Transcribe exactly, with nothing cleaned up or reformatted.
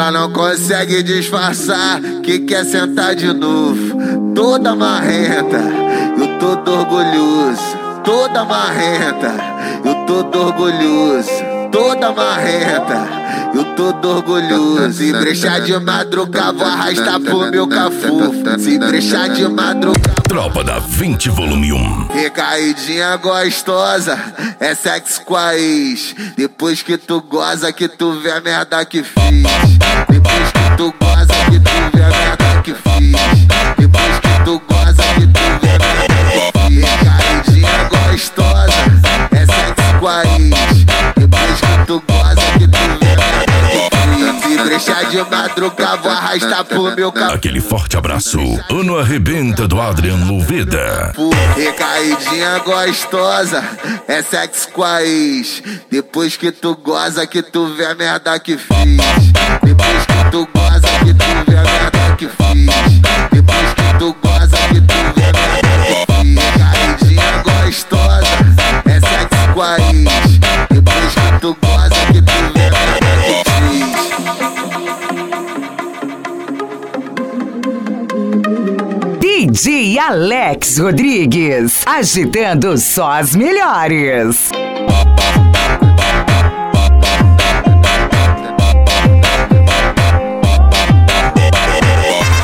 Ela não consegue disfarçar que quer sentar de novo. Toda marrenta, eu todo orgulhoso. Toda marrenta, eu todo orgulhoso. Toda marrenta, eu todo orgulhoso. Se brechar de madrugada, vou arrastar pro meu cafu. Se brechar de madrugada, Tropa da vinte volume um. recaidinha gostosa, é sexo com a ex. Depois que tu goza, que tu vê a merda que fiz. Depois que tu goza, que tu vê a merda que fiz. Depois que tu goza, que tu vê a merda que fiz. Recaidinha gostosa, é sexo com a ex. Depois que tu goza, que tu vê a merda que fiz. Se brechar de madrugada, vou arrastar pro meu carro. Aquele forte abraço. Ano arrebenta do Adrian Movida. Recaidinha gostosa, é sexo com a ex. Depois que tu goza, que tu vê a merda que fiz. Depois que tu goza, que tu vê a merda que fiz. Depois que tu goza, que tu vê a merda que fiz. Recaidinha gostosa, é sexo com a ex. Depois que tu goza, que tu vê a merda que fiz. D J Alex Rodrigues, agitando só as melhores.